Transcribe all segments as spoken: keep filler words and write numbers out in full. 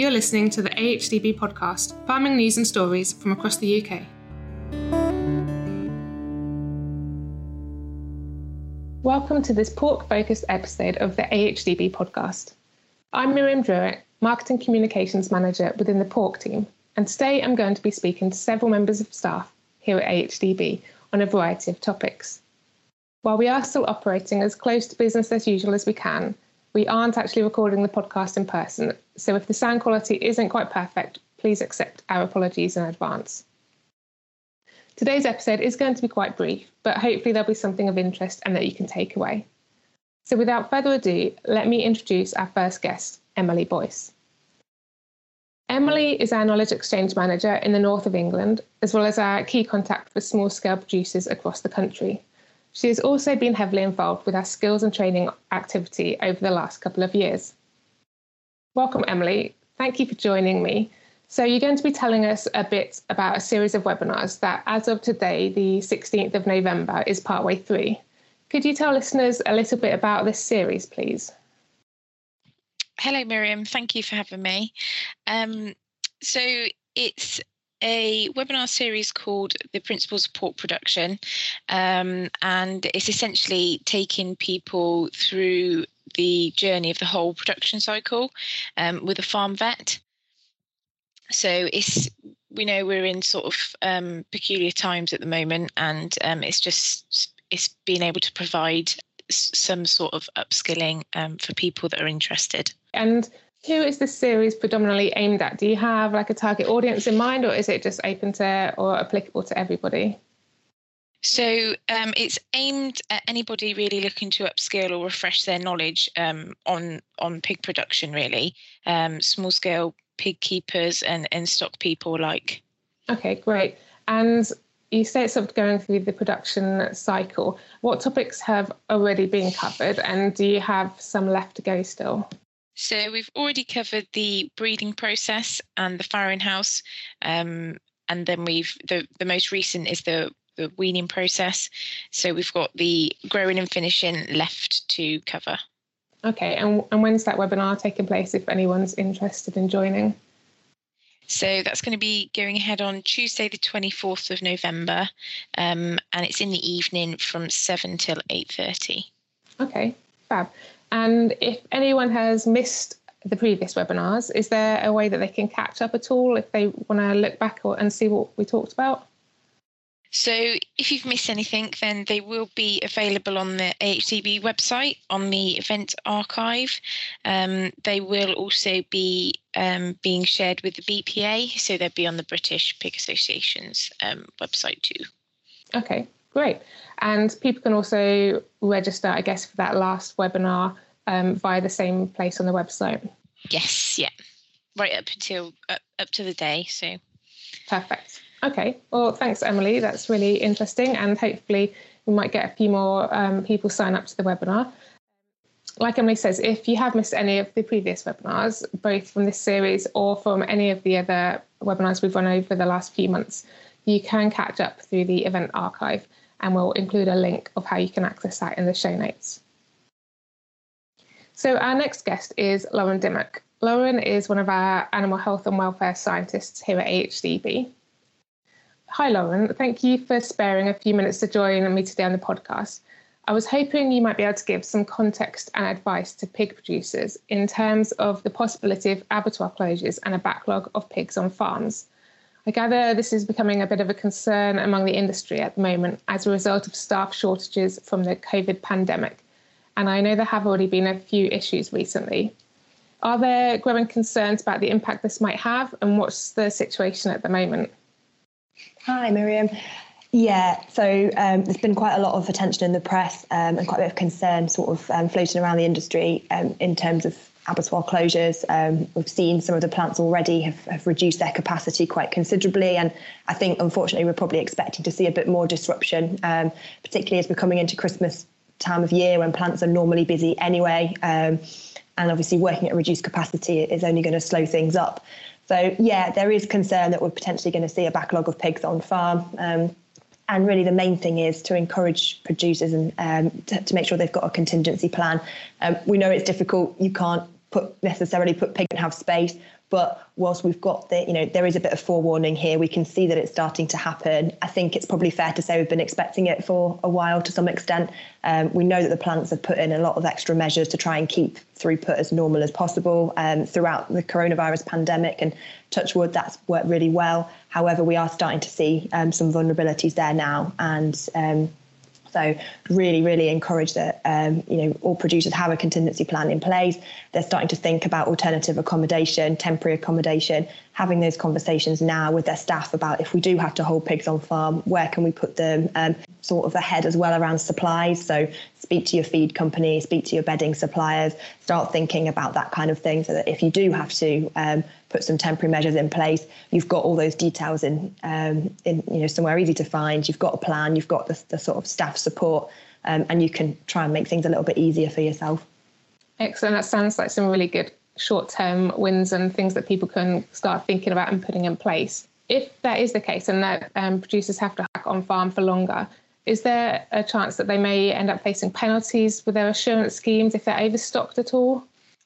You're listening to the A H D B podcast, farming news and stories from across the U K. Welcome to this pork-focused episode of the A H D B podcast. I'm Miriam Druitt, Marketing Communications Manager within the pork team, and today I'm going to be speaking to several members of staff here at A H D B on a variety of topics. While we are still operating as close to business as usual as we can, we aren't actually recording the podcast in person, so if the sound quality isn't quite perfect, please accept our apologies in advance. Today's episode is going to be quite brief, but hopefully there'll be something of interest and that you can take away. So without further ado, let me introduce our first guest, Emily Boyce. Emily is our Knowledge Exchange Manager in the north of England, as well as our key contact for small-scale producers across the country. She has also been heavily involved with our skills and training activity over the last couple of years. Welcome, Emily. Thank you for joining me. So you're going to be telling us a bit about a series of webinars that, as of today, the sixteenth of November, is partway through. Could you tell listeners a little bit about this series, please? Hello, Miriam. Thank you for having me. Um, so it's a webinar series called The Principles of Pork Production, um, and it's essentially taking people through the journey of the whole production cycle um, with a farm vet. So it's, we know we're in sort of um, peculiar times at the moment, and um, it's just it's being able to provide some sort of upskilling um, for people that are interested. And who is this series predominantly aimed at? Do you have like a target audience in mind, or is it just open to or applicable to everybody? So um, it's aimed at anybody really looking to upskill or refresh their knowledge um, on on pig production, really. Um, small scale pig keepers and, and stock people alike. Okay, great. And you say it's sort of going through the production cycle. What topics have already been covered, and do you have some left to go still? So we've already covered the breeding process and the farrowing house, um, and then we've the, the most recent is the, the weaning process. So we've got the growing and finishing left to cover. Okay, and, and when's that webinar taking place if anyone's interested in joining? So that's going to be going ahead on Tuesday, the twenty-fourth of November, um, and it's in the evening from seven till eight thirty. Okay, fab. And if anyone has missed the previous webinars, is there a way that they can catch up at all if they want to look back or, and see what we talked about? So if you've missed anything, then they will be available on the A H D B website on the event archive. Um, they will also be um, being shared with the B P A, so they'll be on the British Pig Association's um, website too. Okay, great. And people can also register, I guess, for that last webinar um, via the same place on the website. Yes, yeah, right up until uh, up to the day. So perfect. Okay, well, thanks, Emily. That's really interesting, and hopefully we might get a few more um, people sign up to the webinar. Like Emily says, if you have missed any of the previous webinars, both from this series or from any of the other webinars we've run over the last few months, you can catch up through the event archive, and we'll include a link of how you can access that in the show notes. So our next guest is Lauren Dimmock. Lauren is one of our animal health and welfare scientists here at A H D B. Hi, Lauren. Thank you for sparing a few minutes to join me today on the podcast. I was hoping you might be able to give some context and advice to pig producers in terms of the possibility of abattoir closures and a backlog of pigs on farms. I gather this is becoming a bit of a concern among the industry at the moment as a result of staff shortages from the COVID pandemic. And I know there have already been a few issues recently. Are there growing concerns about the impact this might have, and what's the situation at the moment? Hi, Miriam. Yeah, so um, there's been quite a lot of attention in the press um, and quite a bit of concern sort of um, floating around the industry um, in terms of abattoir closures. Um, we've seen some of the plants already have, have reduced their capacity quite considerably, and I think unfortunately we're probably expecting to see a bit more disruption, um, particularly as we're coming into Christmas time of year when plants are normally busy anyway, um, and obviously working at a reduced capacity is only going to slow things up. So yeah, there is concern that we're potentially going to see a backlog of pigs on farm. Um, And really the main thing is to encourage producers and um, to, to make sure they've got a contingency plan. Um, we know it's difficult. You can't put necessarily put pig in have space, But whilst we've got the, you know, there is a bit of forewarning here, we can see that it's starting to happen. I think it's probably fair to say we've been expecting it for a while to some extent. Um, we know that the plants have put in a lot of extra measures to try and keep throughput as normal as possible um, throughout the coronavirus pandemic, and touch wood, that's worked really well. However, we are starting to see um, some vulnerabilities there now, and um, So really, really encourage that, um, you know, all producers have a contingency plan in place. They're starting to think about alternative accommodation, temporary accommodation, having those conversations now with their staff about if we do have to hold pigs on farm, where can we put them, um, sort of ahead as well around supplies. So speak to your feed company, speak to your bedding suppliers, start thinking about that kind of thing, so that if you do have to um, put some temporary measures in place, you've got all those details in, um, in you know, somewhere easy to find. You've got a plan, you've got the, the sort of staff support, um, and you can try and make things a little bit easier for yourself. Excellent. That sounds like some really good short-term wins and things that people can start thinking about and putting in place. If that is the case, and that um, producers have to hack on farm for longer, is there a chance that they may end up facing penalties with their assurance schemes if they're overstocked at all?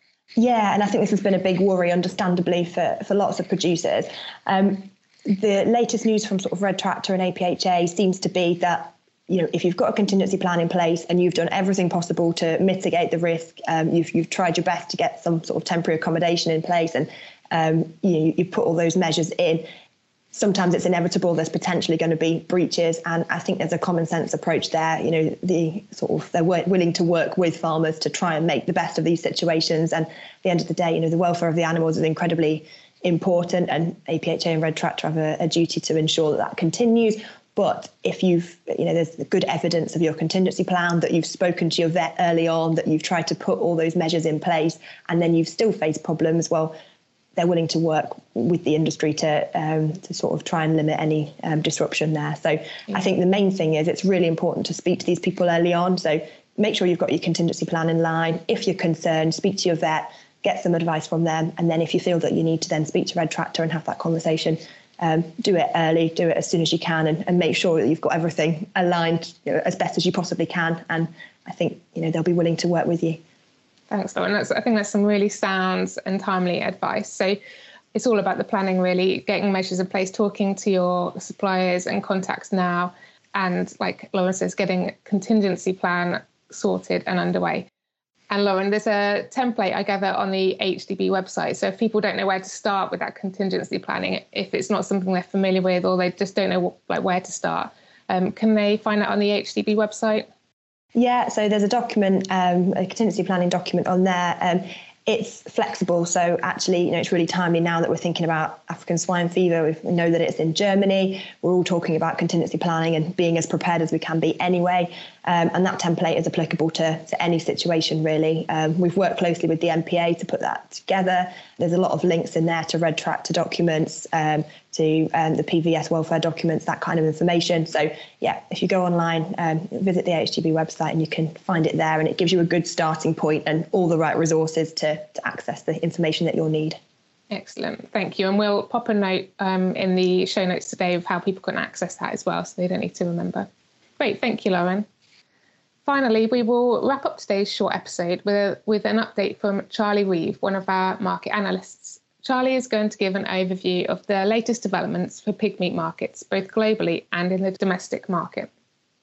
Yeah, and I think this has been a big worry, understandably, for, for lots of producers. Um, the latest news from sort of Red Tractor and A P H A seems to be that, you know, if you've got a contingency plan in place and you've done everything possible to mitigate the risk, um, you've you've tried your best to get some sort of temporary accommodation in place, and um, you know, you put all those measures in, sometimes it's inevitable there's potentially going to be breaches, and I think there's a common sense approach there. You know, the sort of they're willing to work with farmers to try and make the best of these situations, and at the end of the day, you know, the welfare of the animals is incredibly important, and A P H A and Red Tractor have a, a duty to ensure that that continues. But if you've, you know, there's good evidence of your contingency plan, that you've spoken to your vet early on, that you've tried to put all those measures in place, and then you've still faced problems, well, they're willing to work with the industry to um, to sort of try and limit any um, disruption there. So yeah. I think the main thing is it's really important to speak to these people early on. So make sure you've got your contingency plan in line. If you're concerned, speak to your vet, get some advice from them. And then if you feel that you need to then speak to Red Tractor and have that conversation, um, do it early, do it as soon as you can, and, and make sure that you've got everything aligned, you know, as best as you possibly can. And I think, you know, they'll be willing to work with you. Thanks, Lauren. That's, I think that's some really sound and timely advice. So it's all about the planning, really, getting measures in place, talking to your suppliers and contacts now, and like Lauren says, getting a contingency plan sorted and underway. And Lauren, there's a template, I gather, on the H D B website. So if people don't know where to start with that contingency planning, if it's not something they're familiar with, or they just don't know like where to start, um, can they find that on the H D B website? Yeah, so there's a document, um, a contingency planning document on there. Um, it's flexible, so actually, you know, it's really timely now that we're thinking about African swine fever. We know that it's in Germany. We're all talking about contingency planning and being as prepared as we can be anyway. Um, and that template is applicable to, to any situation, really. Um, we've worked closely with the M P A to put that together. There's a lot of links in there to Red Tractor documents, um, to um, the P V S welfare documents, that kind of information. So, yeah, if you go online, um, visit the H D B website and you can find it there, and it gives you a good starting point and all the right resources to, to access the information that you'll need. Excellent. Thank you. And we'll pop a note um, in the show notes today of how people can access that as well, so they don't need to remember. Great. Thank you, Lauren. Finally, we will wrap up today's short episode with, a, with an update from Charlie Reeve, one of our market analysts. Charlie is going to give an overview of the latest developments for pig meat markets, both globally and in the domestic market.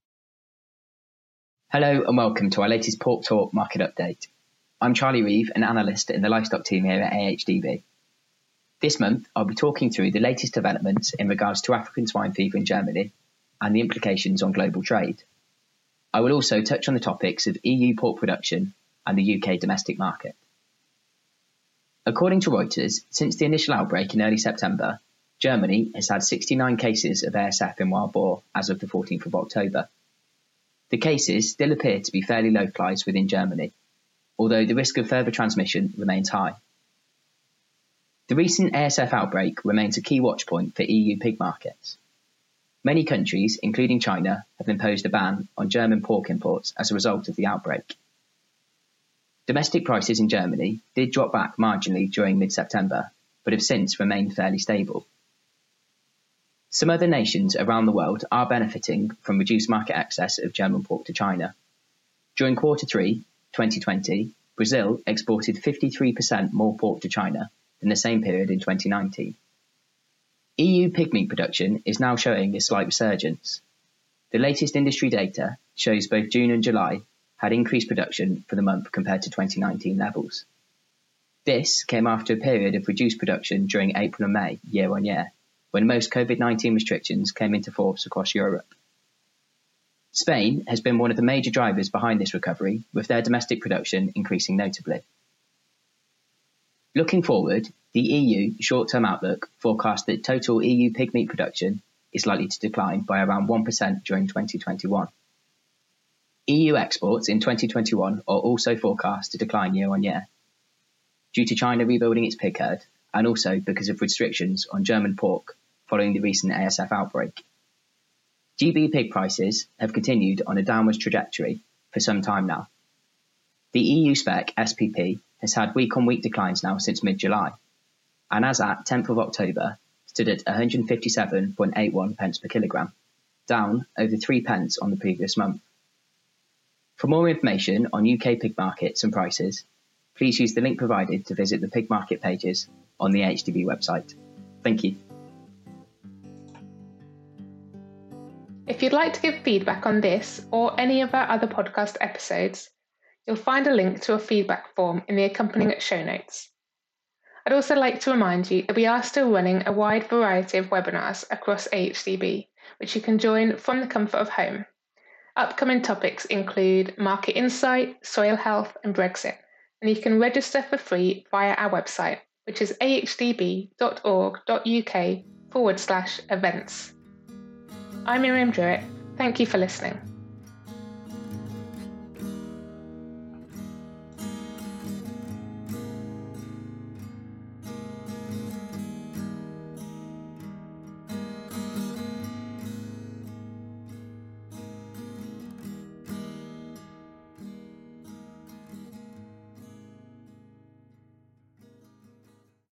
Hello and welcome to our latest Pork Talk market update. I'm Charlie Reeve, an analyst in the livestock team here at A H D B. This month, I'll be talking through the latest developments in regards to African swine fever in Germany and the implications on global trade. I will also touch on the topics of E U pork production and the U K domestic market. According to Reuters, since the initial outbreak in early September, Germany has had sixty-nine cases of A S F in wild boar as of the fourteenth of October. The cases still appear to be fairly localised within Germany, although the risk of further transmission remains high. The recent A S F outbreak remains a key watch point for E U pig markets. Many countries, including China, have imposed a ban on German pork imports as a result of the outbreak. Domestic prices in Germany did drop back marginally during mid-September, but have since remained fairly stable. Some other nations around the world are benefiting from reduced market access of German pork to China. During quarter three, twenty twenty, Brazil exported fifty-three percent more pork to China than the same period in twenty nineteen. E U pig meat production is now showing a slight resurgence. The latest industry data shows both June and July had increased production for the month compared to twenty nineteen levels. This came after a period of reduced production during April and May, year on year, when most COVID nineteen restrictions came into force across Europe. Spain has been one of the major drivers behind this recovery, with their domestic production increasing notably. Looking forward, the E U short-term outlook forecasts that total E U pig meat production is likely to decline by around one percent during twenty twenty-one. E U exports in twenty twenty-one are also forecast to decline year on year, due to China rebuilding its pig herd and also because of restrictions on German pork following the recent A S F outbreak. G B pig prices have continued on a downwards trajectory for some time now. The E U spec S P P has had week-on-week declines now since mid-July, and as at tenth of October, stood at one hundred fifty-seven point eight one pence per kilogram, down over three pence on the previous month. For more information on U K pig markets and prices, please use the link provided to visit the pig market pages on the A H D B website. Thank you. If you'd like to give feedback on this or any of our other podcast episodes, you'll find a link to a feedback form in the accompanying show notes. I'd also like to remind you that we are still running a wide variety of webinars across A H D B, which you can join from the comfort of home. Upcoming topics include market insight, soil health, and Brexit, and you can register for free via our website, which is ahdb.org.uk forward slash events. I'm Miriam Druitt. Thank you for listening.